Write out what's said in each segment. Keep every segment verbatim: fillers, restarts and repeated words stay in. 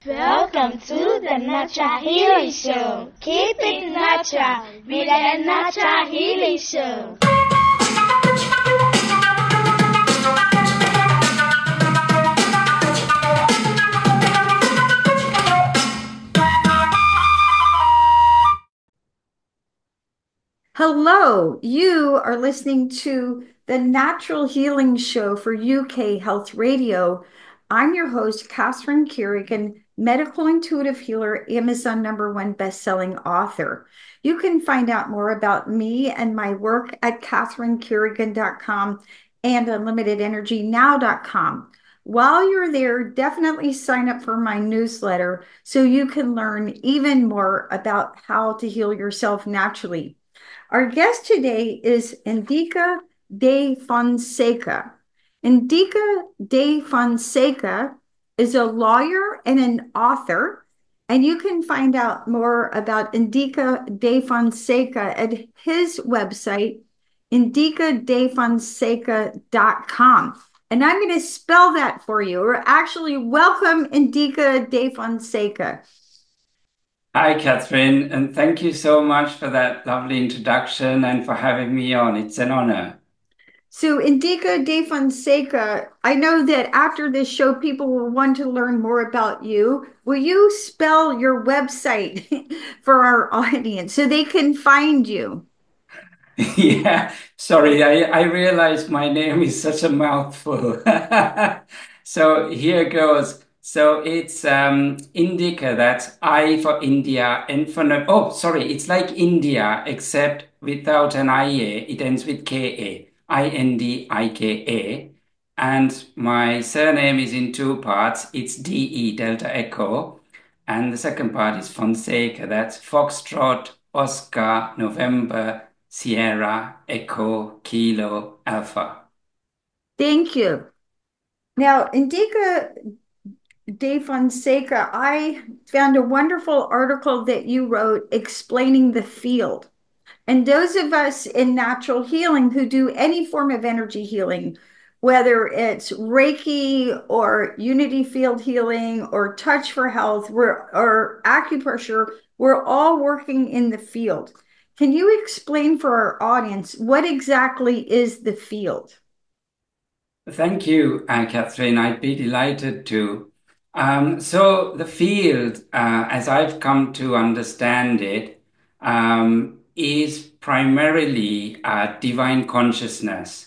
Welcome to the Natural Healing Show. Keep it natural with the Natural Healing Show. Hello, you are listening to the Natural Healing Show for U K Health Radio. I'm your host, Catherine Kerrigan, medical intuitive healer, Amazon number one best-selling author. You can find out more about me and my work at catherine kerrigan dot com and unlimited energy now dot com. While you're there, definitely sign up for my newsletter so you can learn even more about how to heal yourself naturally. Our guest today is Indika de Fonseca. Indika de Fonseca is a lawyer and an author, and you can find out more about Indika de Fonseca at his website, indika de fonseca dot com. And I'm going to spell that for you, or actually, welcome Indika de Fonseca. Hi, Catherine, and thank you so much for that lovely introduction and for having me on. It's an honor. So, Indika de Fonseca, I know that after this show, people will want to learn more about you. Will you spell your website for our audience so they can find you? Yeah, sorry, I, I realized my name is such a mouthful. So here goes. So it's um, Indika, that's I for India, N for no, oh, sorry, it's like India, except without an I A. It ends with K A, I N D I K A. And my surname is in two parts. It's D E, Delta Echo. And the second part is Fonseca, that's Foxtrot, Oscar, November, Sierra, Echo, Kilo, Alpha. Thank you. Now, Indika de Fonseca, I found a wonderful article that you wrote explaining the field. And those of us in natural healing who do any form of energy healing, whether it's Reiki or unity field healing or touch for health we're, or acupressure, we're all working in the field. Can you explain for our audience what exactly is the field? Thank you, uh, Catherine. I'd be delighted to. Um, so the field, uh, as I've come to understand it, um, is primarily uh, divine consciousness.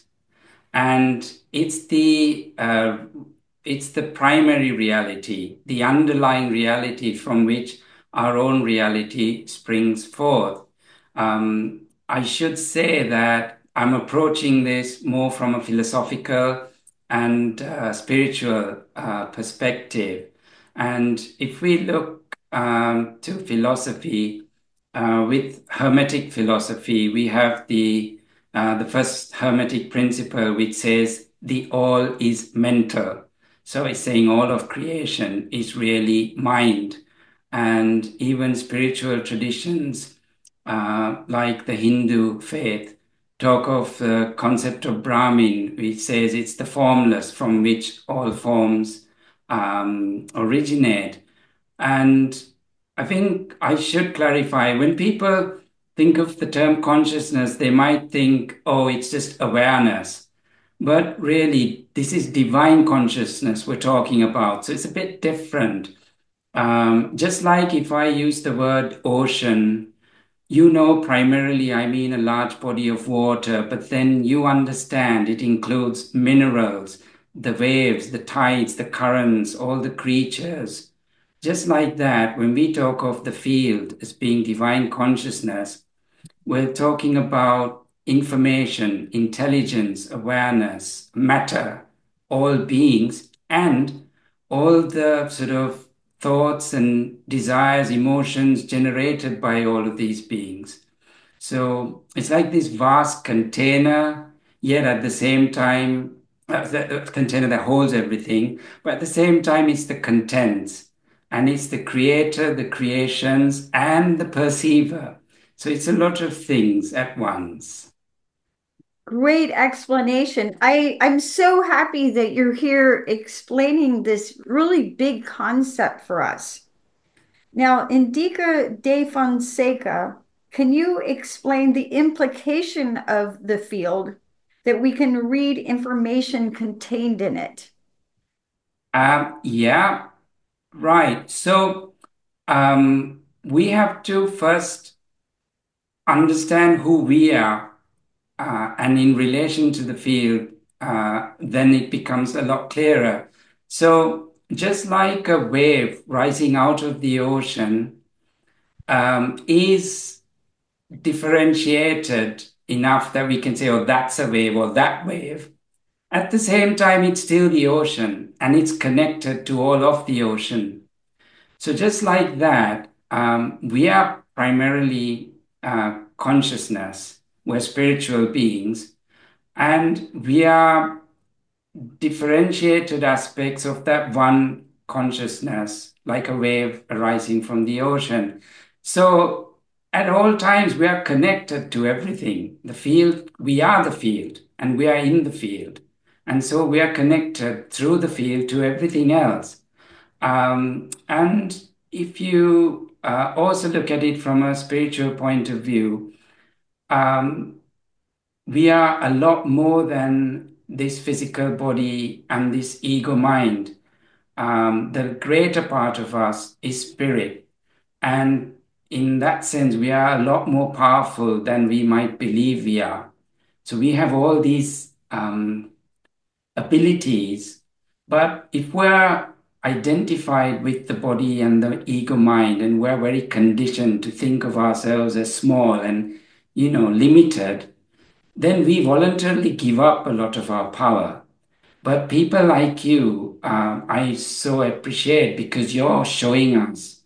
And it's the uh, it's the primary reality, the underlying reality from which our own reality springs forth. Um, I should say that I'm approaching this more from a philosophical and uh, spiritual uh, perspective. And if we look um, to philosophy, uh, with Hermetic philosophy, we have the uh, the first Hermetic principle, which says the all is mental. So it's saying all of creation is really mind. And even spiritual traditions, uh, like the Hindu faith, talk of the concept of Brahmin, which says it's the formless from which all forms um, originate. And I think I should clarify when people think of the term consciousness, they might think, oh, it's just awareness. But really, this is divine consciousness we're talking about. So it's a bit different. Um, just like if I use the word ocean, you know, primarily I mean a large body of water, but then you understand it includes minerals, the waves, the tides, the currents, all the creatures. Just like that, when we talk of the field as being divine consciousness, we're talking about information, intelligence, awareness, matter, all beings, and all the sort of thoughts and desires, emotions generated by all of these beings. So it's like this vast container, yet at the same time, uh, the the container that holds everything, but at the same time, it's the contents, and it's the creator, the creations, and the perceiver. So it's a lot of things at once. Great explanation. I, I'm so happy that you're here explaining this really big concept for us. Now, Indica de Fonseca, can you explain the implication of the field that we can read information contained in it? Um, yeah, right. So um, we have to first understand who we are, uh, and in relation to the field, uh, then it becomes a lot clearer. So just like a wave rising out of the ocean um, is differentiated enough that we can say, oh, that's a wave or that wave. At the same time, it's still the ocean and it's connected to all of the ocean. So just like that, um, we are primarily uh, consciousness. We're spiritual beings, and we are differentiated aspects of that one consciousness, like a wave arising from the ocean. So at all times, we are connected to everything. The field, we are the field, and we are in the field. And so we are connected through the field to everything else. Um, and if you uh, also look at it from a spiritual point of view, um, we are a lot more than this physical body and this ego mind. Um, the greater part of us is spirit. And in that sense, we are a lot more powerful than we might believe we are. So we have all these um, abilities, but if we're identified with the body and the ego mind, and we're very conditioned to think of ourselves as small and, you know, limited, then we voluntarily give up a lot of our power. But people like you, uh, I so appreciate because you're showing us,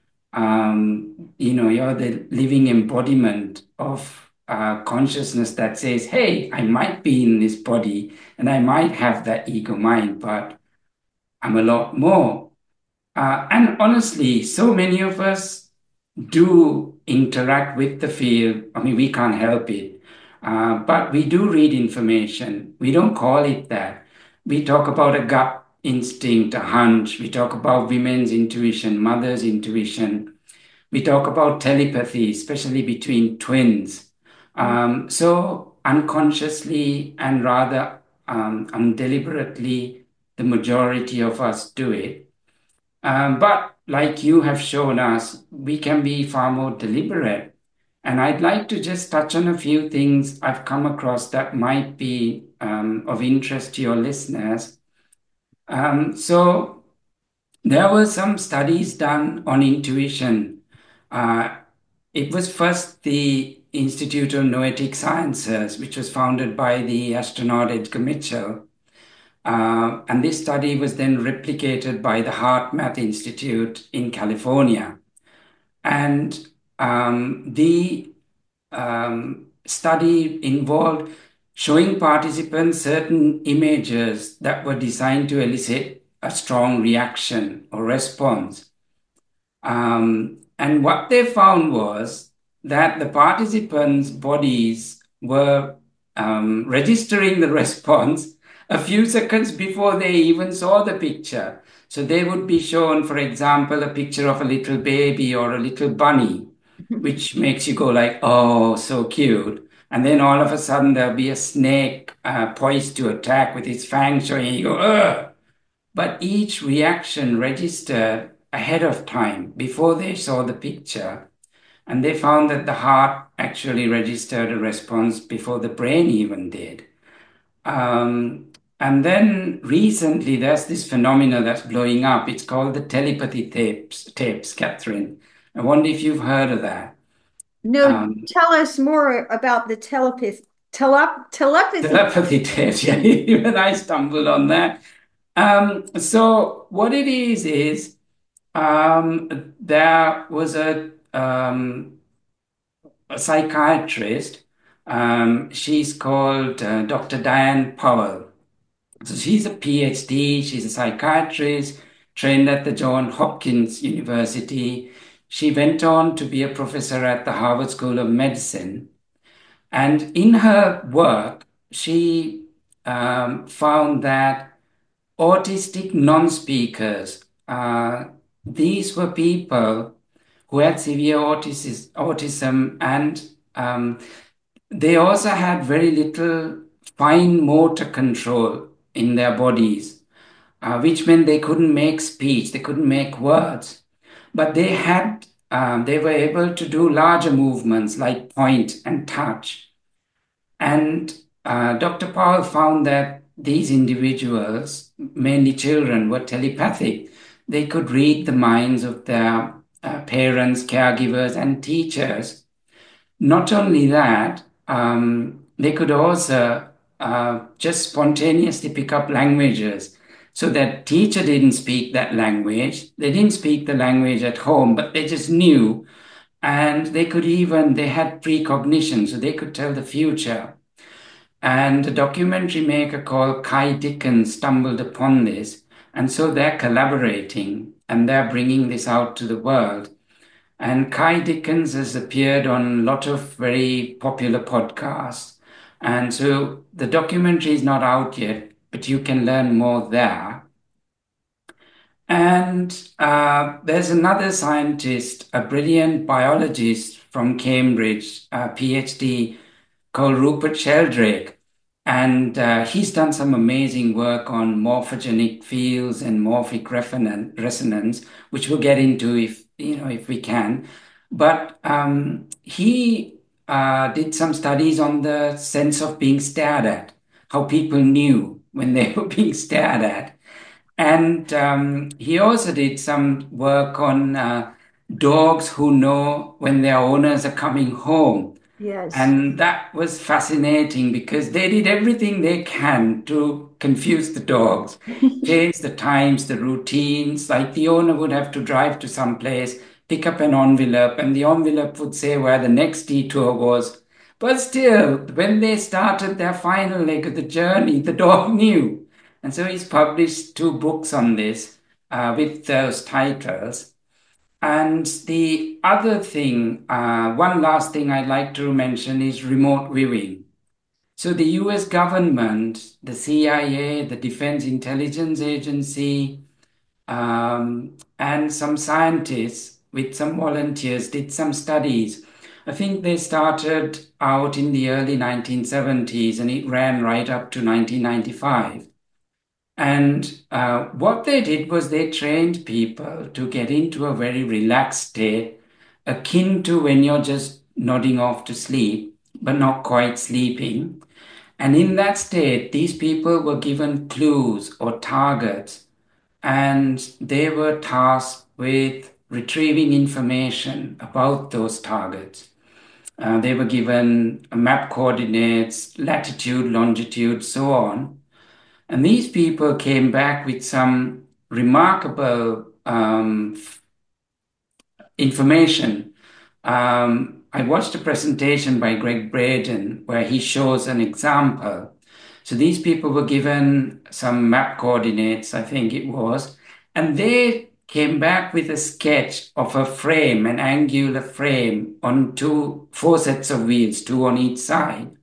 um, you know, you're the living embodiment of uh, consciousness that says, hey, I might be in this body and I might have that ego mind, but I'm a lot more. Uh, and honestly, so many of us do interact with the field. I mean, we can't help it. Uh, but we do read information. We don't call it that. We talk about a gut instinct, a hunch. We talk about women's intuition, mother's intuition. We talk about telepathy, especially between twins. Um, so unconsciously and rather um, undeliberately, the majority of us do it. Um, but like you have shown us, we can be far more deliberate. And I'd like to just touch on a few things I've come across that might be um, of interest to your listeners. Um, so there were some studies done on intuition. Uh, it was first the Institute of Noetic Sciences, which was founded by the astronaut Edgar Mitchell. Uh, and this study was then replicated by the HeartMath Institute in California. And um, the um, study involved showing participants certain images that were designed to elicit a strong reaction or response. Um, and what they found was that the participants' bodies were um, registering the response a few seconds before they even saw the picture. So they would be shown, for example, a picture of a little baby or a little bunny, which makes you go like, oh, so cute. And then all of a sudden there'll be a snake uh, poised to attack with its fangs showing, and you go, ugh. But each reaction registered ahead of time before they saw the picture. And they found that the heart actually registered a response before the brain even did. Um, and then recently, there's this phenomena that's blowing up. It's called the telepathy tapes, tapes, Catherine. I wonder if you've heard of that. No, Um, tell us more about the telepathy. Telep telepathy. telepathy tapes, yeah, even I stumbled on that. Um, so what it is is um, there was a, um, a psychiatrist. Um, she's called uh, Doctor Diane Powell. So she's a PhD, she's a psychiatrist, trained at the Johns Hopkins University. She went on to be a professor at the Harvard School of Medicine. And in her work, she um, found that autistic non-speakers, uh, these were people who had severe autis- autism, and um, they also had very little fine motor control in their bodies, uh, which meant they couldn't make speech, they couldn't make words, but they had, um, they were able to do larger movements like point and touch. And uh, Doctor Powell found that these individuals, mainly children, were telepathic. They could read the minds of their uh, parents, caregivers, and teachers. Not only that, um, they could also uh, just spontaneously pick up languages. So that teacher didn't speak that language. They didn't speak the language at home, but they just knew. And they could even, they had precognition, so they could tell the future. And a documentary maker called Kai Dickens stumbled upon this. And so they're collaborating and they're bringing this out to the world. And Kai Dickens has appeared on a lot of very popular podcasts. And so the documentary is not out yet, but you can learn more there. And uh, there's another scientist, a brilliant biologist from Cambridge, a PhD, called Rupert Sheldrake. And uh, he's done some amazing work on morphogenic fields and morphic resonance, which we'll get into if you know if we can. But um, he uh, did some studies on the sense of being stared at, how people knew when they were being stared at. And um, he also did some work on uh, dogs who know when their owners are coming home. Yes. And that was fascinating because they did everything they can to confuse the dogs, change the times, the routines. Like the owner would have to drive to some place, pick up an envelope, and the envelope would say where the next detour was. But still, when they started their final leg of the journey, the dog knew. And so he's published two books on this uh, with those titles. And the other thing, uh, one last thing I'd like to mention is remote viewing. So the U S government, the C I A, the Defense Intelligence Agency, um, and some scientists with some volunteers did some studies. I think they started out in the early nineteen seventies and it ran right up to nineteen ninety-five. And uh, what they did was they trained people to get into a very relaxed state, akin to when you're just nodding off to sleep, but not quite sleeping. And in that state, these people were given clues or targets, and they were tasked with retrieving information about those targets. Uh, they were given map coordinates, latitude, longitude, so on. And these people came back with some remarkable um, information. Um, I watched a presentation by Greg Braden where he shows an example. So these people were given some map coordinates, I think it was, and they came back with a sketch of a frame, an angular frame on two, four sets of wheels, two on each side.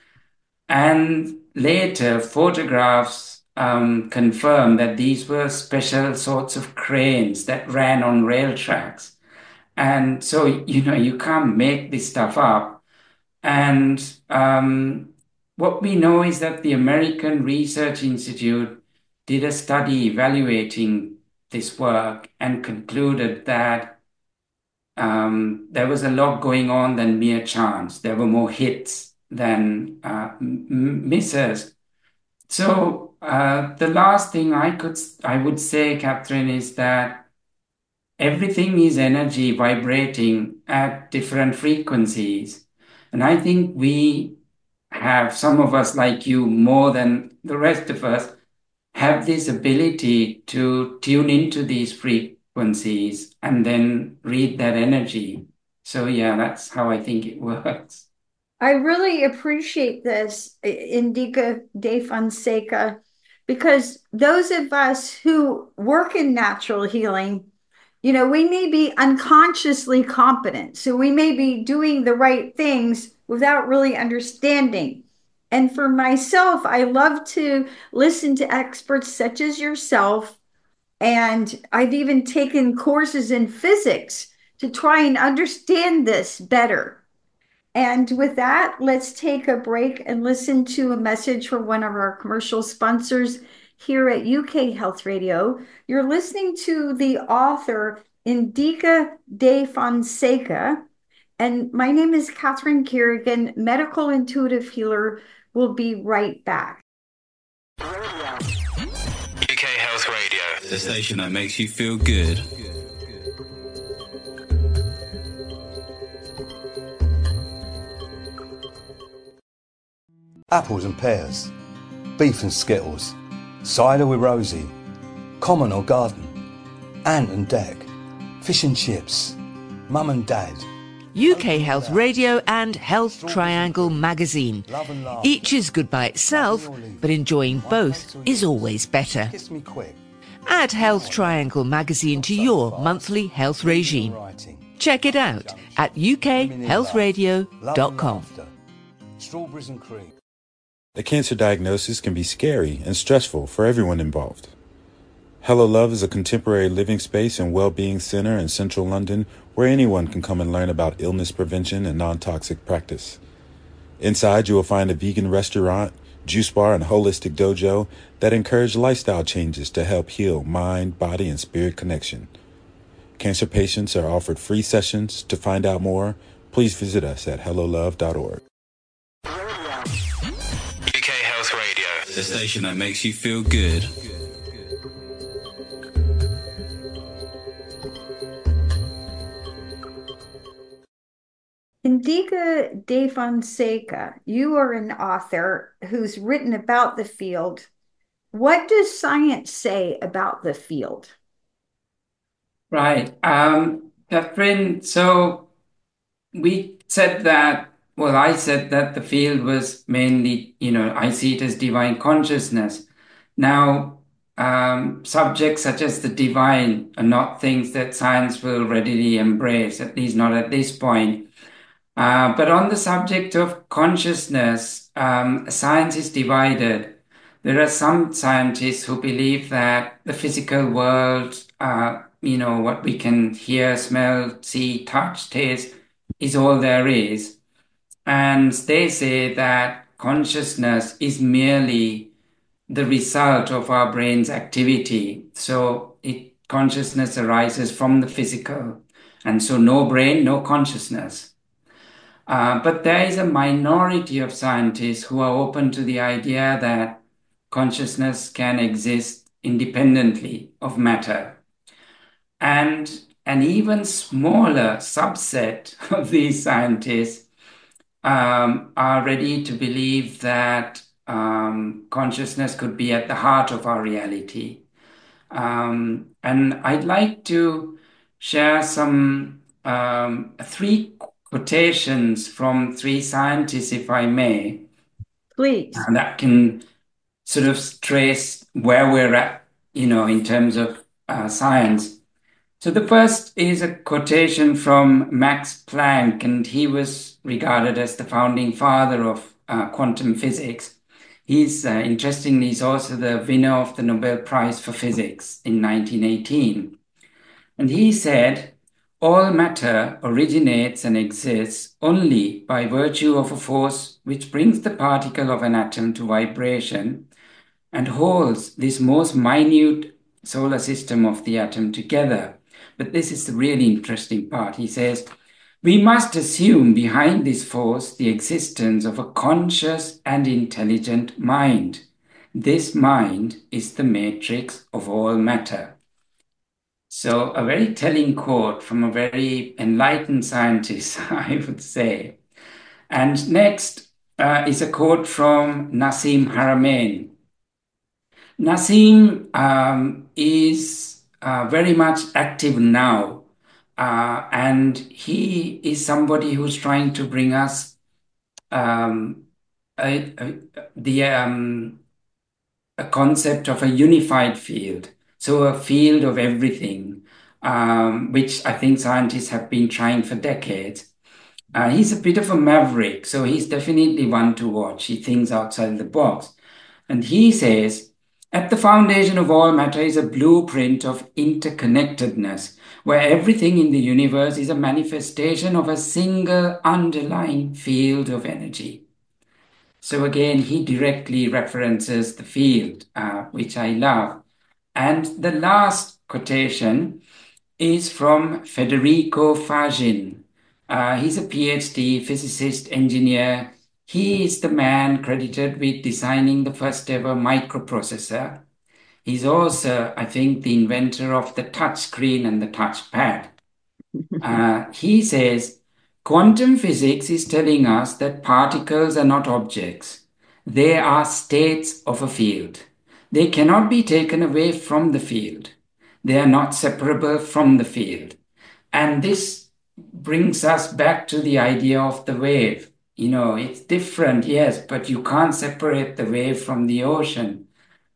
And later, photographs um, confirmed that these were special sorts of cranes that ran on rail tracks. And so, you know, you can't make this stuff up. And um, what we know is that the American Research Institute did a study evaluating this work and concluded that um, there was a lot going on than mere chance. There were more hits than uh, m- misses. So uh, the last thing I could I would say, Catherine, is that everything is energy vibrating at different frequencies. And I think we have, some of us like you more than the rest of us, have this ability to tune into these frequencies and then read that energy. So yeah, that's how I think it works. I really appreciate this, Indica de Fonseca, because those of us who work in natural healing, you know, we may be unconsciously competent. So we may be doing the right things without really understanding. And for myself, I love to listen to experts such as yourself. And I've even taken courses in physics to try and understand this better. And with that, let's take a break and listen to a message from one of our commercial sponsors here at U K Health Radio. You're listening to the author Indika De Fonseca, and my name is Catherine Kerrigan, medical intuitive healer. We'll be right back. U K Health Radio, the station that makes you feel good. Apples and pears, beef and skittles, cider with Rosie, common or garden, ant and deck, fish and chips, mum and dad. U K Health Radio and Health Triangle magazine. Each is good by itself, but enjoying both is always better. Kiss me quick. Add Health Triangle magazine to your monthly health regime. Check it out at u k health radio dot com. Strawberries and cream. A cancer diagnosis can be scary and stressful for everyone involved. Hello Love is a contemporary living space and well-being center in central London where anyone can come and learn about illness prevention and non-toxic practice. Inside, you will find a vegan restaurant, juice bar, and holistic dojo that encourage lifestyle changes to help heal mind, body, and spirit connection. Cancer patients are offered free sessions. To find out more, please visit us at hello love dot org. U K Health Radio, the station that makes you feel good. Indika De Fonseca, you are an author who's written about the field. What does science say about the field? Right. Um, Catherine, so we said that, well, I said that the field was mainly, you know, I see it as divine consciousness. Now, um, subjects such as the divine are not things that science will readily embrace, at least not at this point. Uh, but on the subject of consciousness, um, science is divided. There are some scientists who believe that the physical world, uh, you know, what we can hear, smell, see, touch, taste, is all there is. And they say that consciousness is merely the result of our brain's activity. So it, consciousness arises from the physical. And so no brain, no consciousness. Uh, but there is a minority of scientists who are open to the idea that consciousness can exist independently of matter. And an even smaller subset of these scientists um, are ready to believe that um, consciousness could be at the heart of our reality. Um, and I'd like to share some um, three quotations from three scientists, if I may. Please. And that can sort of trace where we're at, you know, in terms of uh, science. So the first is a quotation from Max Planck, and he was regarded as the founding father of uh, quantum physics. He's, uh, interestingly, he's also the winner of the Nobel Prize for Physics in nineteen eighteen. And he said, all matter originates and exists only by virtue of a force which brings the particle of an atom to vibration and holds this most minute solar system of the atom together. But this is the really interesting part. He says, we must assume behind this force the existence of a conscious and intelligent mind. This mind is the matrix of all matter. So a very telling quote from a very enlightened scientist, I would say. And next uh, is a quote from Nassim Haramein. Nassim um, is uh, very much active now, uh, and he is somebody who's trying to bring us um, a, a, the um, a concept of a unified field. So a field of everything, um, which I think scientists have been trying for decades. Uh, he's a bit of a maverick, so he's definitely one to watch. He thinks outside the box. And he says, at the foundation of all matter is a blueprint of interconnectedness, where everything in the universe is a manifestation of a single underlying field of energy. So again, he directly references the field, uh, which I love. And the last quotation is from Federico Fagin. Uh, he's a PhD physicist engineer. He is the man credited with designing the first ever microprocessor. He's also, I think, the inventor of the touchscreen and the touchpad. Uh, he says, quantum physics is telling us that particles are not objects. They are states of a field. They cannot be taken away from the field. They are not separable from the field. And this brings us back to the idea of the wave. You know, it's different, yes, but you can't separate the wave from the ocean.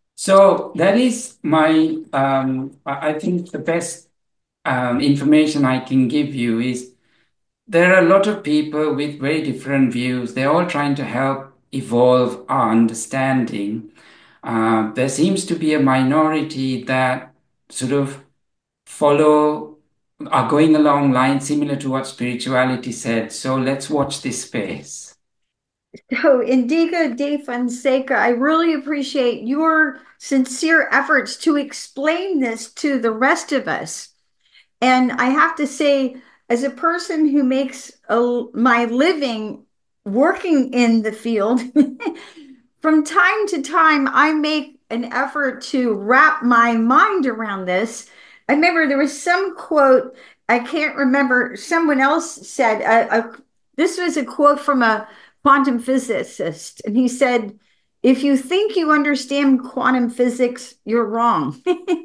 So that is my, um, I I think the best um, information I can give you is there are a lot of people with very different views. They're all trying to help evolve our understanding. Uh, there seems to be a minority that sort of follow, are going along lines similar to what spirituality said. So let's watch this space. So, Indigo de Fonseca, I really appreciate your sincere efforts to explain this to the rest of us. And I have to say, as a person who makes a, my living working in the field, from time to time, I make an effort to wrap my mind around this. I remember there was some quote, I can't remember, someone else said, a, a, this was a quote from a quantum physicist, and he said, if you think you understand quantum physics, you're wrong.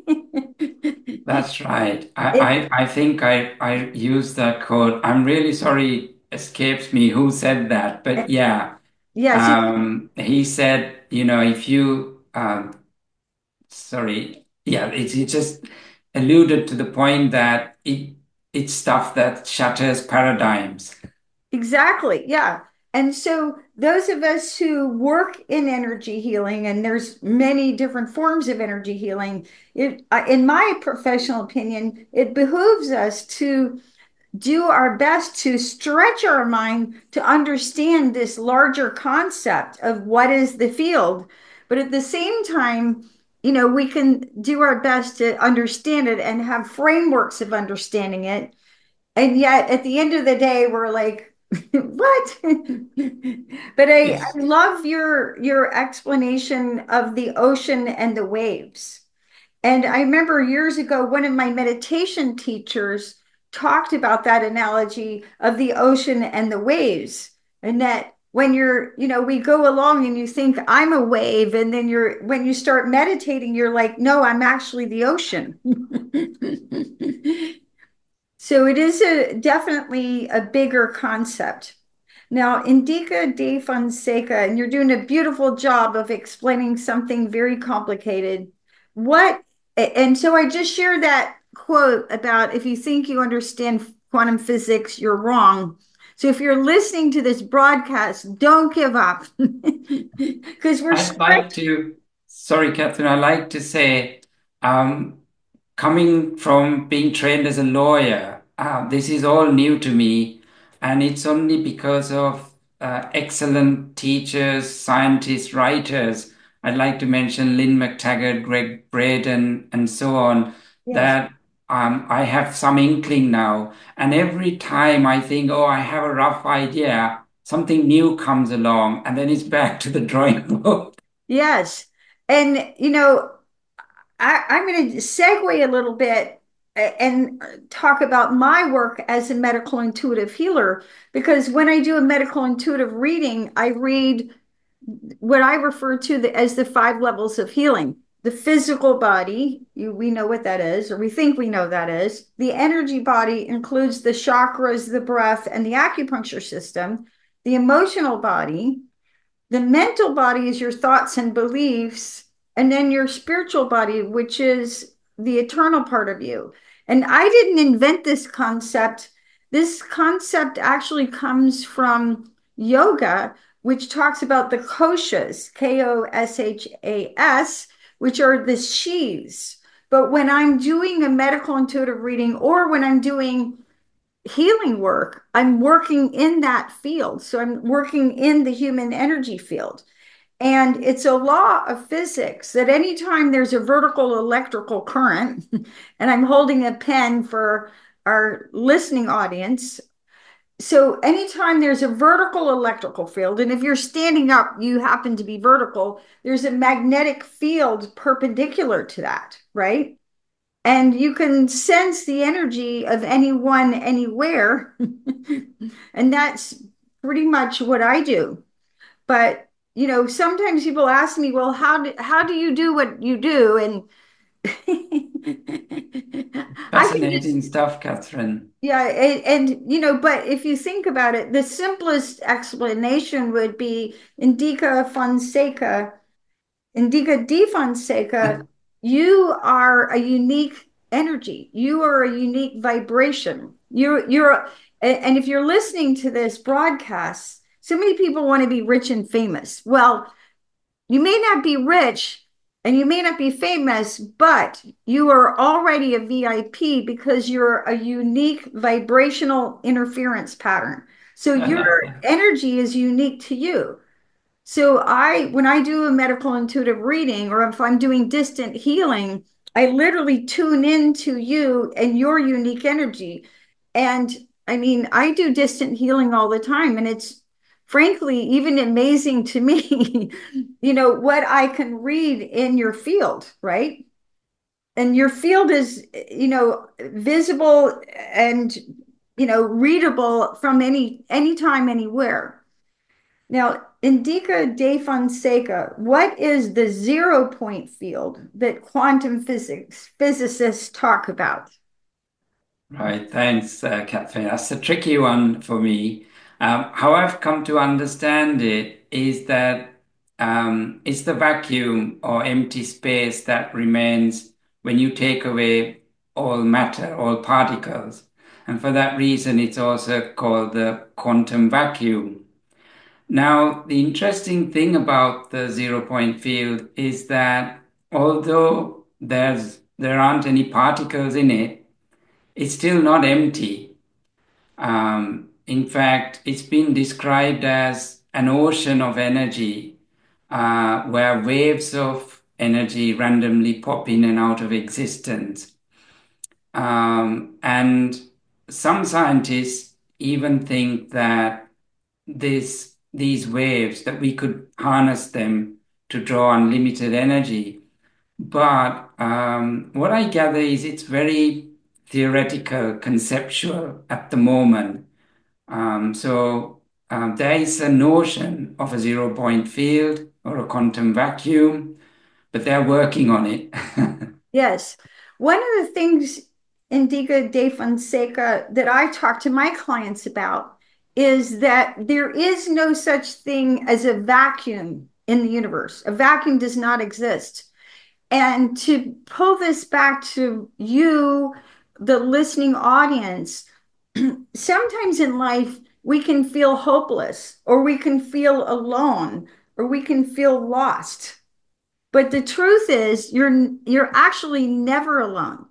That's right. I, I, I think I, I used that quote. I'm really sorry, it escapes me who said that, but yeah. Yes. Um, he said, you know, if you, um, sorry, yeah, it, it just alluded to the point that it it's stuff that shatters paradigms. Exactly. Yeah. And so those of us who work in energy healing, and there's many different forms of energy healing, it, uh, in my professional opinion, it behooves us to do our best to stretch our mind to understand this larger concept of what is the field. But at the same time, you know, we can do our best to understand it and have frameworks of understanding it. And yet at the end of the day, we're like, what? But I, I love your your explanation of the ocean and the waves. And I remember years ago, one of my meditation teachers talked about that analogy of the ocean and the waves. And that when you're, you know, we go along and you think I'm a wave, and then you're, when you start meditating, you're like, no, I'm actually the ocean. So it is a definitely a bigger concept. Now, Indica de Fonseca, and you're doing a beautiful job of explaining something very complicated. What, and so I just shared that quote about if you think you understand quantum physics, you're wrong. So if you're listening to this broadcast, don't give up. Because we're I'd like to, sorry, Catherine, I'd like to say, um, coming from being trained as a lawyer, uh, this is all new to me. And it's only because of uh, excellent teachers, scientists, writers. I'd like to mention Lynn McTaggart, Greg Braden, and so on, Yes. that um, I have some inkling now. And every time I think, oh, I have a rough idea, something new comes along, and then it's back to the drawing board. Yes. And, you know, I, I'm going to segue a little bit and talk about my work as a medical intuitive healer, because when I do a medical intuitive reading, I read what I refer to the, as the five levels of healing. The physical body, you, we know what that is, or we think we know that is. The energy body includes the chakras, the breath, and the acupuncture system. The emotional body, the mental body is your thoughts and beliefs, and then your spiritual body, which is the eternal part of you. And I didn't invent this concept. This concept actually comes from yoga, which talks about the koshas, K O S H A S, which are the sheaths. But when I'm doing a medical intuitive reading or when I'm doing healing work, I'm working in that field. So I'm working in the human energy field. And it's a law of physics that anytime there's a vertical electrical current, and I'm holding a pen for our listening audience. So anytime there's a vertical electrical field, and if you're standing up, you happen to be vertical, there's a magnetic field perpendicular to that, right? And you can sense the energy of anyone, anywhere. And that's pretty much what I do. But, you know, sometimes people ask me, well, how do, how do you do what you do? And Fascinating just, stuff, Catherine. Yeah, and, and, you know, but if you think about it, the simplest explanation would be Indica Fonseca, Indica di Fonseca, you are a unique energy. You are a unique vibration. You're, you're, and if you're listening to this broadcast, so many people want to be rich and famous. Well, you may not be rich and you may not be famous, but you are already a V I P because you're a unique vibrational interference pattern. So your energy is unique to you. So I, when I do a medical intuitive reading, or if I'm doing distant healing, I literally tune into you and your unique energy. And I mean, I do distant healing all the time, and it's frankly even amazing to me, you know, what I can read in your field, right? And your field is, you know, visible and, you know, readable from any anytime, anywhere. Now, Indica de Fonseca, what is the zero point field that quantum physics physicists talk about? Right, thanks, uh, Catherine. That's a tricky one for me. Um, how I've come to understand it is that um, it's the vacuum or empty space that remains when you take away all matter, all particles. And for that reason, it's also called the quantum vacuum. Now, the interesting thing about the zero point field is that although there's there aren't any particles in it, it's still not empty. Um, in fact, it's been described as an ocean of energy uh, where waves of energy randomly pop in and out of existence. Um, and some scientists even think that this these waves, that we could harness them to draw unlimited energy. But um, what I gather is it's very theoretical, conceptual at the moment. Um, so um, there is a notion of a zero point field or a quantum vacuum, but they're working on it. Yes. One of the things, Indica de Fonseca, that I talk to my clients about is that there is no such thing as a vacuum in the universe. A vacuum does not exist. And to pull this back to you, the listening audience, sometimes in life we can feel hopeless, or we can feel alone, or we can feel lost. But the truth is, you're you're actually never alone.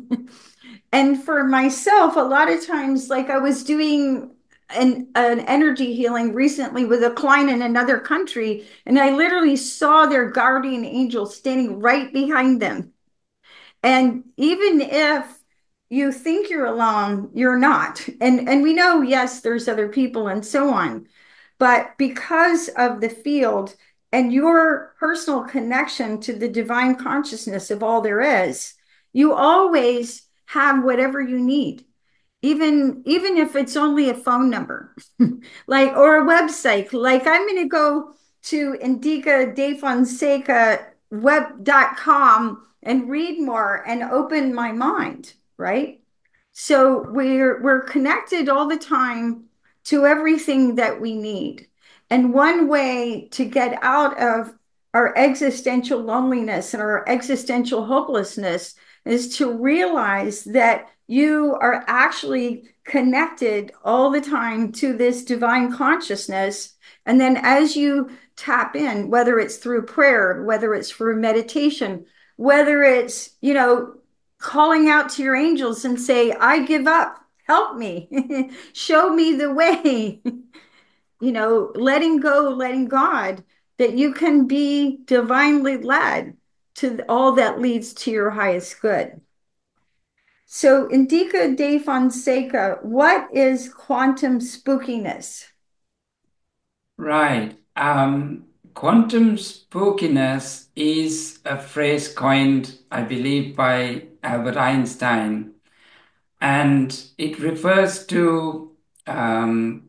And for myself, a lot of times, like I was doing an, an energy healing recently with a client in another country, and I literally saw their guardian angel standing right behind them. And even if you think you're alone, you're not. And, and we know, yes, there's other people and so on. But because of the field and your personal connection to the divine consciousness of all there is, you always have whatever you need. Even, even if it's only a phone number, like, or a website, like I'm going to go to Indica de Fonseca web dot com and read more and open my mind, right? So we're, we're connected all the time to everything that we need. And one way to get out of our existential loneliness and our existential hopelessness is to realize that you are actually connected all the time to this divine consciousness. And then as you tap in, whether it's through prayer, whether it's through meditation, whether it's, you know, calling out to your angels and say, I give up, help me, show me the way, you know, letting go, letting God, that you can be divinely led to all that leads to your highest good. So, Indika De Fonseca, what is quantum spookiness? Right. Um, quantum spookiness is a phrase coined, I believe, by Albert Einstein, and it refers to um,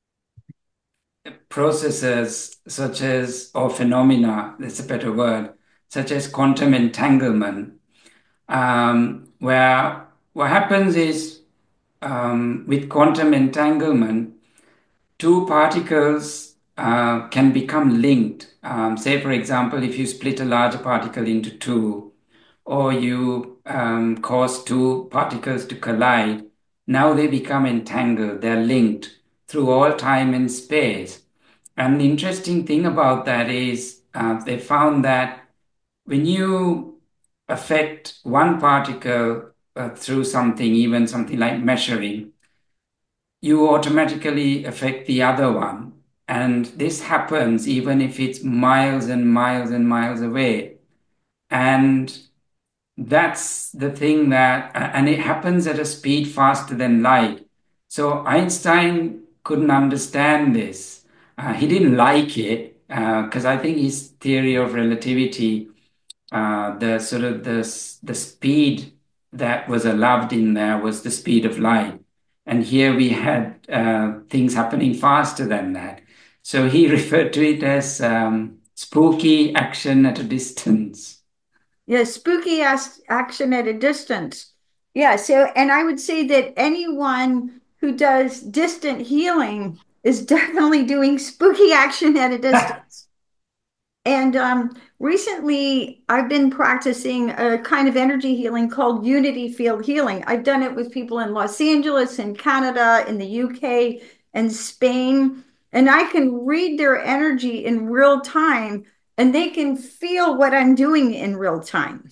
processes such as, or phenomena, that's a better word, such as quantum entanglement, um, where what happens is um, with quantum entanglement, two particles uh, can become linked. Um, say, for example, if you split a larger particle into two, or you um, cause two particles to collide, now they become entangled, they're linked through all time and space. And the interesting thing about that is uh, they found that when you affect one particle uh, through something, even something like measuring, you automatically affect the other one. And this happens even if it's miles and miles and miles away. And that's the thing that, and it happens at a speed faster than light. So Einstein couldn't understand this. Uh, he didn't like it because uh, I think his theory of relativity, uh, the sort of the, the speed that was allowed in there was the speed of light. And here we had uh, things happening faster than that. So he referred to it as um, spooky action at a distance. Yeah, spooky action at a distance. Yeah, so, and I would say that anyone who does distant healing is definitely doing spooky action at a distance. And um, recently, I've been practicing a kind of energy healing called unity field healing. I've done it with people in Los Angeles, in Canada, in the U K, and Spain. And I can read their energy in real time, and they can feel what I'm doing in real time.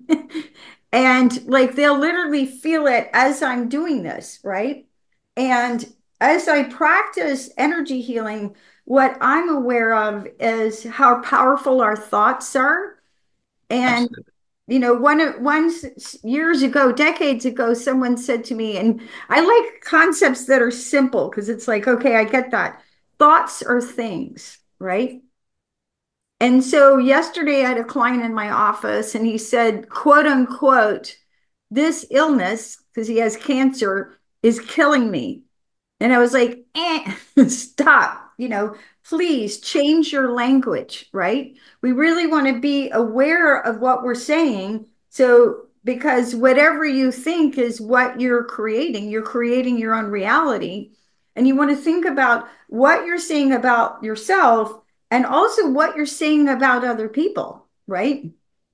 And like they'll literally feel it as I'm doing this, right? And as I practice energy healing, what I'm aware of is how powerful our thoughts are. And, Absolutely. you know, one once years ago, decades ago, someone said to me, and I like concepts that are simple because it's like, okay, I get that. Thoughts are things, right? And so yesterday I had a client in my office and he said, quote unquote, this illness, because he has cancer, is killing me. And I was like, eh, stop, you know, please change your language, right? We really want to be aware of what we're saying. So, because whatever you think is what you're creating, you're creating your own reality. And you want to think about what you're saying about yourself and also what you're saying about other people, right?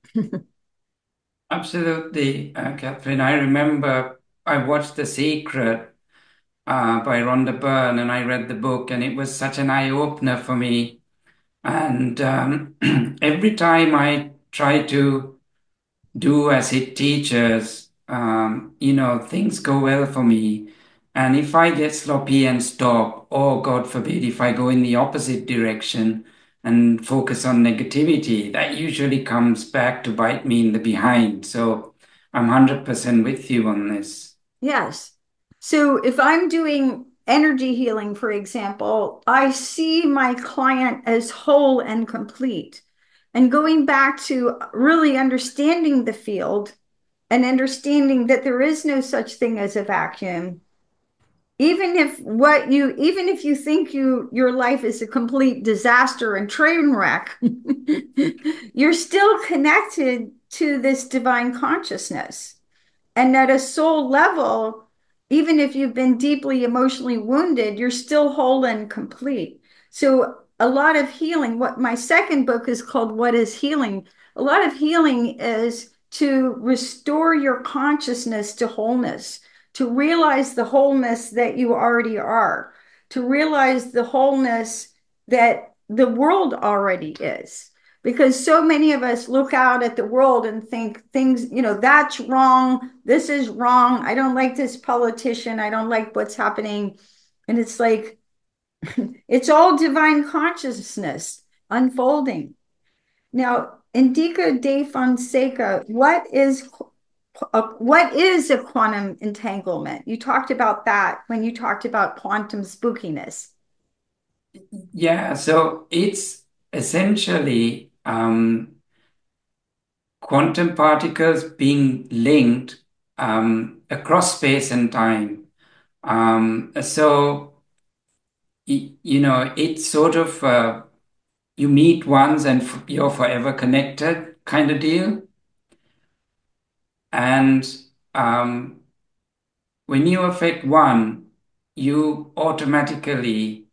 Absolutely, uh, Catherine. I remember I watched The Secret Uh, by Rhonda Byrne, and I read the book, and it was such an eye-opener for me. And um, every time I try to do as it teaches, um, you know, things go well for me. And if I get sloppy and stop, or God forbid, if I go in the opposite direction and focus on negativity, that usually comes back to bite me in the behind. So I'm one hundred percent with you on this. Yes. So if I'm doing energy healing, for example, I see my client as whole and complete. And going back to really understanding the field and understanding that there is no such thing as a vacuum, even if what you, even if you think you, your life is a complete disaster and train wreck, you're still connected to this divine consciousness. And at a soul level, even if you've been deeply emotionally wounded, you're still whole and complete. So a lot of healing, what my second book is called, What is Healing? A lot of healing is to restore your consciousness to wholeness, to realize the wholeness that you already are, to realize the wholeness that the world already is. Because so many of us look out at the world and think things, you know, that's wrong. This is wrong. I don't like this politician. I don't like what's happening. And it's like, it's all divine consciousness unfolding. Now, Indica de Fonseca, what is uh, what is a quantum entanglement? You talked about that when you talked about quantum spookiness. Yeah, so it's essentially um, quantum particles being linked um, across space and time. Um, so, y- you know, it's sort of uh, you meet once and f- you're forever connected kind of deal. And um, when you affect one, you automatically,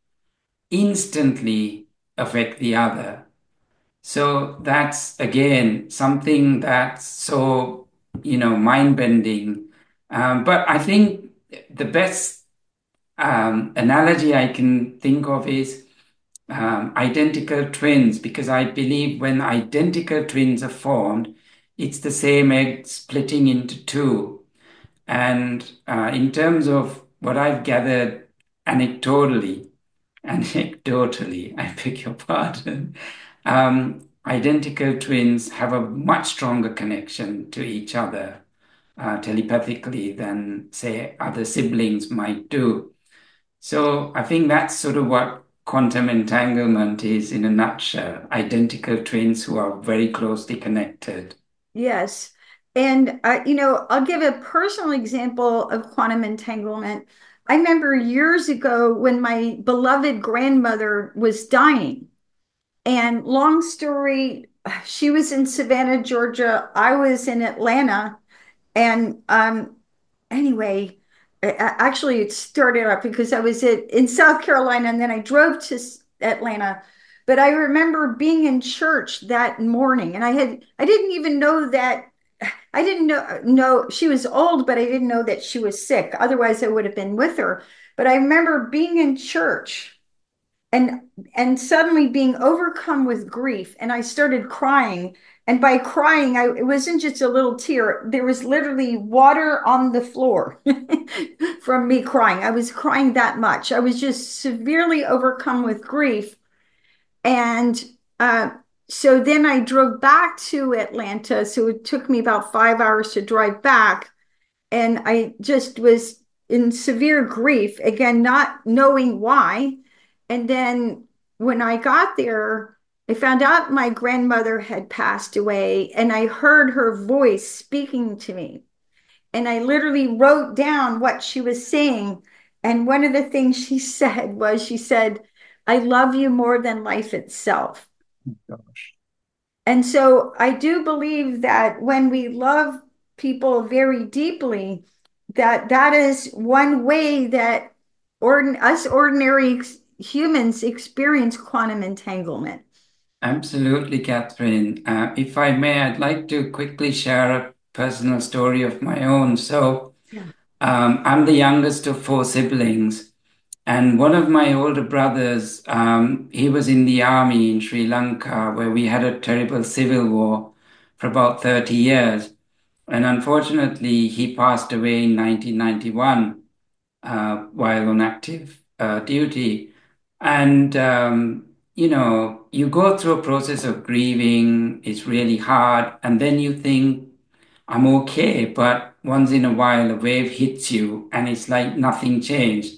instantly affect the other. So that's again something that's so, you know, mind-bending. Um, but I think the best um, analogy I can think of is um, identical twins, because I believe when identical twins are formed, it's the same egg splitting into two. And uh, in terms of what I've gathered anecdotally, anecdotally, I beg your pardon, um, identical twins have a much stronger connection to each other uh, telepathically than, say, other siblings might do. So I think that's sort of what quantum entanglement is in a nutshell, identical twins who are very closely connected. Yes. And, uh, you know, I'll give a personal example of quantum entanglement. I remember years ago when my beloved grandmother was dying. And long story, she was in Savannah, Georgia. I was in Atlanta. And um, anyway, actually, it started up because I was at, in South Carolina and then I drove to Atlanta. But I remember being in church that morning, and I had I didn't even know that I didn't know know she was old, but I didn't know that she was sick. Otherwise, I would have been with her. But I remember being in church and and suddenly being overcome with grief, and I started crying. And by crying, I, it wasn't just a little tear. There was literally water on the floor from me crying. I was crying that much. I was just severely overcome with grief. And uh, so then I drove back to Atlanta. So it took me about five hours to drive back. And I just was in severe grief, again, not knowing why. And then when I got there, I found out my grandmother had passed away, and I heard her voice speaking to me. And I literally wrote down what she was saying. And one of the things she said was, she said, I love you more than life itself. Gosh. And so I do believe that when we love people very deeply, that that is one way that ordin us ordinary ex humans experience quantum entanglement. Absolutely, Catherine. Uh, if I may, I'd like to quickly share a personal story of my own. So, Yeah. um, I'm the youngest of four siblings, and one of my older brothers, um, he was in the army in Sri Lanka, where we had a terrible civil war for about thirty years. And unfortunately, he passed away in nineteen ninety-one uh, while on active uh, duty. And, um, you know, you go through a process of grieving, it's really hard. And then you think, I'm okay. But once in a while, a wave hits you and it's like nothing changed.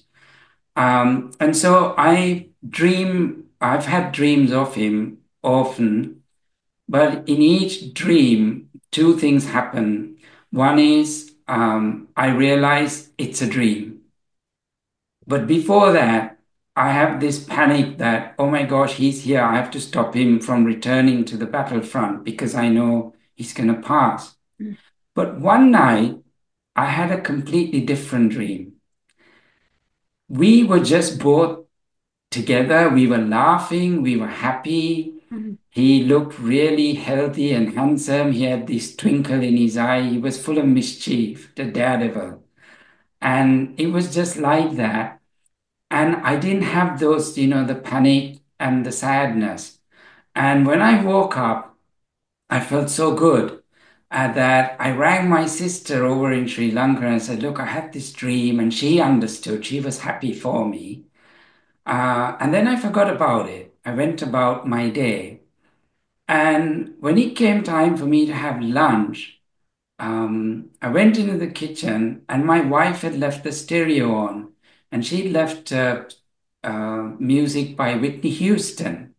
Um, and so I dream, I've had dreams of him often, but in each dream, two things happen. One is um, I realize it's a dream. But before that, I have this panic that, oh my gosh, he's here. I have to stop him from returning to the battlefront because I know he's going to pass. Mm. But one night, I had a completely different dream. We were just both together. We were laughing. We were happy. He looked really healthy and handsome. He had this twinkle in his eye. He was full of mischief, the daredevil. And it was just like that. And I didn't have those, you know, the panic and the sadness. And when I woke up, I felt so good uh, that I rang my sister over in Sri Lanka and said, look, I had this dream. And she understood. She was happy for me. Uh, and then I forgot about it. I went about my day. And when it came time for me to have lunch, um, I went into the kitchen and my wife had left the stereo on and she'd left uh, uh, music by Whitney Houston.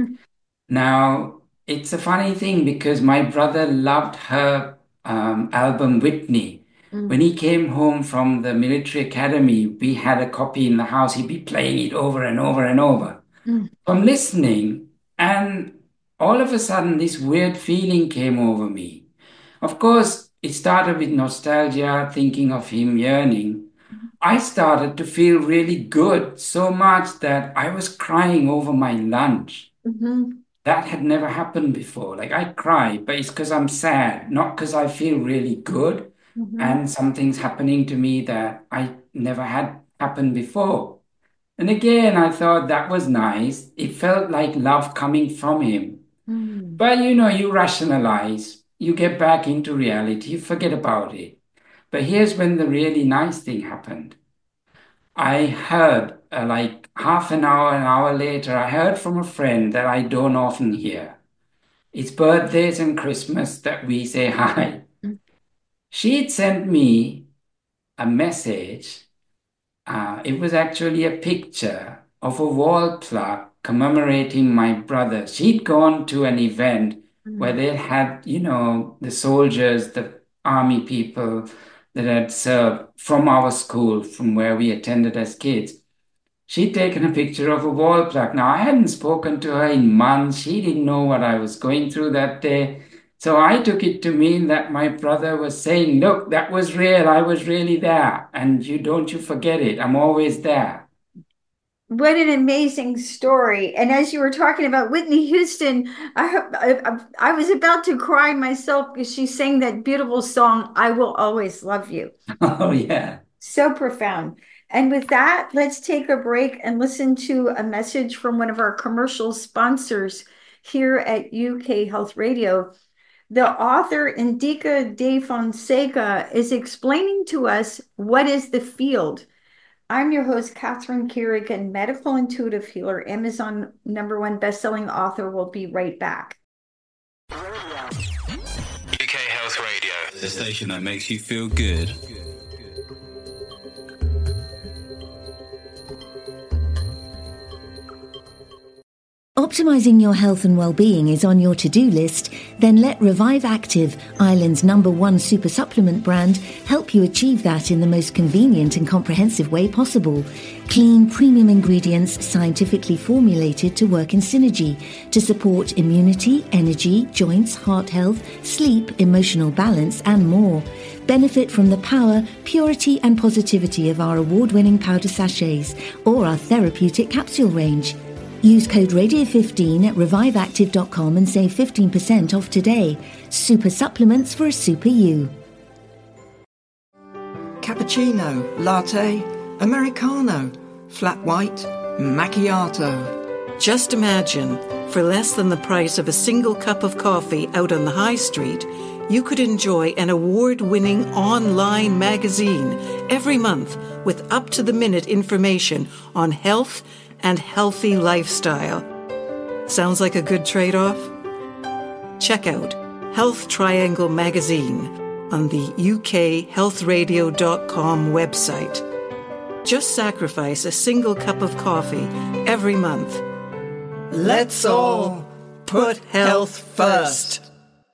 Now, it's a funny thing because my brother loved her um, album Whitney. Mm. When he came home from the military academy, we had a copy in the house. He'd be playing it over and over and over. Mm. I'm listening, and all of a sudden, this weird feeling came over me. Of course, it started with nostalgia, thinking of him yearning. I started to feel really good, so much that I was crying over my lunch. Mm-hmm. That had never happened before. Like I cry, but it's because I'm sad, not because I feel really good. Mm-hmm. And something's happening to me that I never had happened before. And again, I thought that was nice. It felt like love coming from him. Mm-hmm. But you know, you rationalize, you get back into reality, you forget about it. But here's when the really nice thing happened. I heard uh, like half an hour, an hour later, I heard from a friend that I don't often hear. It's birthdays and Christmas that we say hi. Mm-hmm. She'd sent me a message. Uh, it was actually a picture of a wall plaque commemorating my brother. She'd gone to an event mm-hmm. where they had, you know, the soldiers, the army people that had served from our school, from where we attended as kids. She'd taken a picture of a wall plaque. Now, I hadn't spoken to her in months. She didn't know what I was going through that day. So I took it to mean that my brother was saying, look, that was real. I was really there. And you don't you forget it. I'm always there. What an amazing story. And as you were talking about Whitney Houston, I, I, I was about to cry myself because she sang that beautiful song, I Will Always Love You. Oh, yeah. So profound. And with that, let's take a break and listen to a message from one of our commercial sponsors here at U K Health Radio. The author Indika De Fonseca is explaining to us what is the field. I'm your host, Catherine Kerrigan, medical intuitive healer, Amazon number one bestselling author. We'll be right back. U K Health Radio, the station that makes you feel good. Optimizing your health and well-being is on your to-do list? Then let Revive Active, Ireland's number one super supplement brand, help you achieve that in the most convenient and comprehensive way possible. Clean, premium ingredients scientifically formulated to work in synergy to support immunity, energy, joints, heart health, sleep, emotional balance, and more. Benefit from the power, purity, and positivity of our award-winning powder sachets or our therapeutic capsule range. Use code radio fifteen at revive active dot com and save fifteen percent off today. Super supplements for a super you. Cappuccino, latte, Americano, flat white, macchiato. Just imagine, for less than the price of a single cup of coffee out on the high street, you could enjoy an award-winning online magazine every month with up-to-the-minute information on health and healthy lifestyle. Sounds like a good trade-off? Check out Health Triangle Magazine on the U K health radio dot com website. Just sacrifice a single cup of coffee every month. Let's all put health first.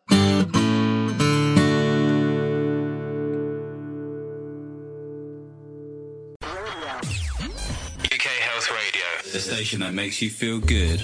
The station that makes you feel good.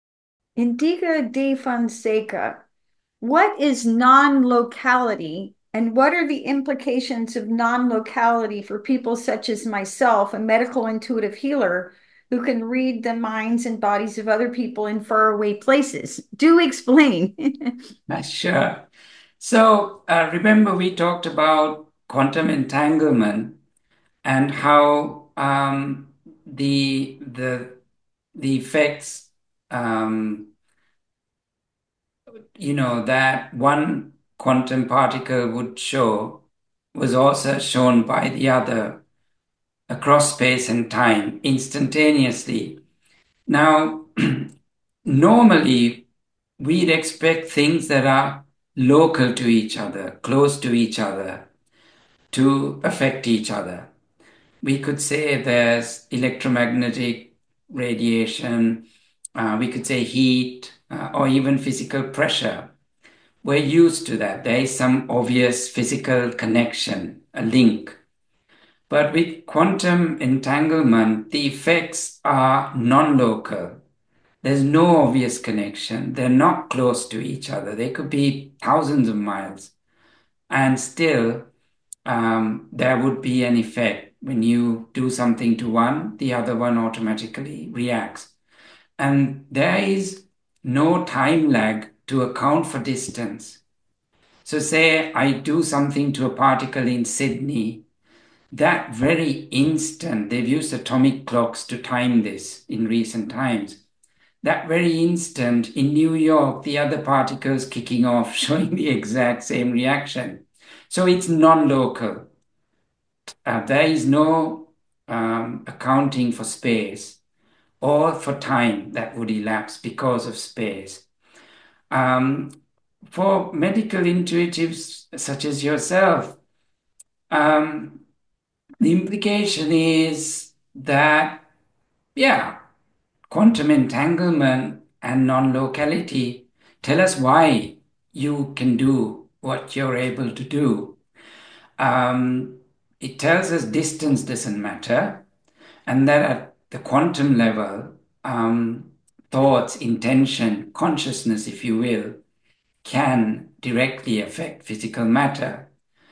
Indika De Fonseca, what is non-locality And what are the implications of non-locality for people such as myself, a medical intuitive healer who can read the minds and bodies of other people in faraway places? Do explain. Sure. So uh, remember we talked about quantum entanglement and how um, the the the effects, um, you know, that one quantum particle would show was also shown by the other across space and time instantaneously. Now, normally we'd expect things that are local to each other, close to each other, to affect each other. We could say there's electromagnetic radiation, uh, we could say heat, uh, or even physical pressure. We're used to that. There is some obvious physical connection, a link. But with quantum entanglement, the effects are non-local. There's no obvious connection. They're not close to each other. They could be thousands of miles. And still, um, there would be an effect. When you do something to one, the other one automatically reacts. And there is no time lag to account for distance. So say I do something to a particle in Sydney, that very instant, they've used atomic clocks to time this in recent times. That very instant in New York, the other particles kicking off, showing the exact same reaction. So it's non-local. Uh, there is no um, accounting for space or for time that would elapse because of space. Um, for medical intuitives such as yourself, um, the implication is that, yeah, quantum entanglement and non-locality tell us why you can do what you're able to do. Um, it tells us distance doesn't matter, and that at the quantum level, um, thoughts, intention, consciousness, if you will, can directly affect physical matter.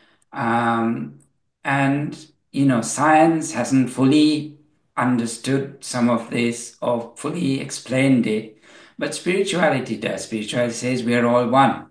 Um, and, you know, science hasn't fully understood some of this or fully explained it, but spirituality does. Spirituality says we are all one.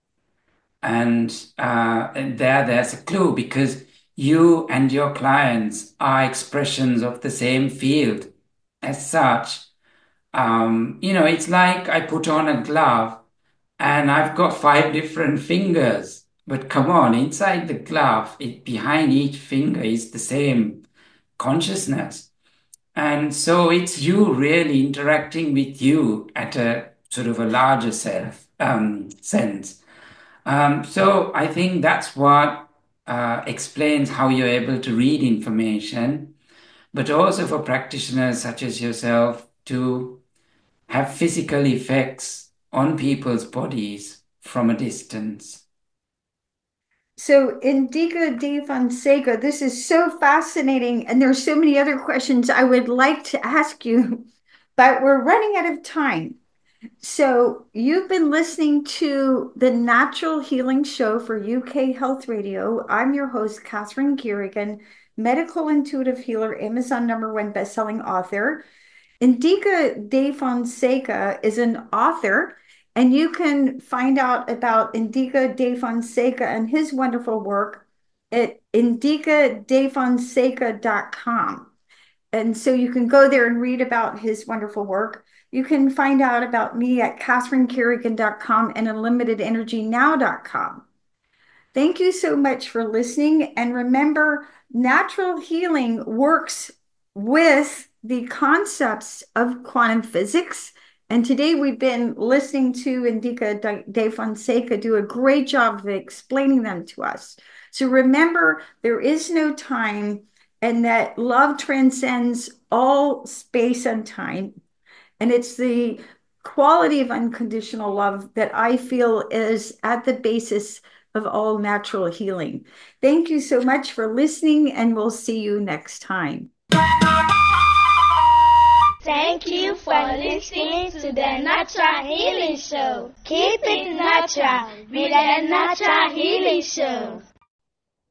And, uh, and there, there's a clue, because you and your clients are expressions of the same field. As such, um, you know, it's like I put on a glove and I've got five different fingers. But come on, inside the glove, it, behind each finger is the same consciousness. And so it's you really interacting with you at a sort of a larger self um, sense. Um, so I think that's what uh, explains how you're able to read information, but also for practitioners such as yourself to have physical effects on people's bodies from a distance. So Indigo de Fonseca, this is so fascinating, and there's so many other questions I would like to ask you, but we're running out of time. So you've been listening to the Natural Healing Show for U K Health Radio. I'm your host, Catherine Kierrigan, medical intuitive healer, Amazon number one bestselling author. Indigo de Fonseca is an author, and you can find out about Indigo de Fonseca and his wonderful work at indigo de fonseca dot com. And so you can go there and read about his wonderful work. You can find out about me at catherine kierrigan dot com and unlimited energy now dot com. Thank you so much for listening. And remember, natural healing works with the concepts of quantum physics. And today we've been listening to Indigo de Fonseca do a great job of explaining them to us. So remember, there is no time, and that love transcends all space and time. And it's the quality of unconditional love that I feel is at the basis of all natural healing. Thank you so much for listening, and we'll see you next time. Say Thank you for listening to the Natural Healing Show. Keep it natural with the Natural Healing Show.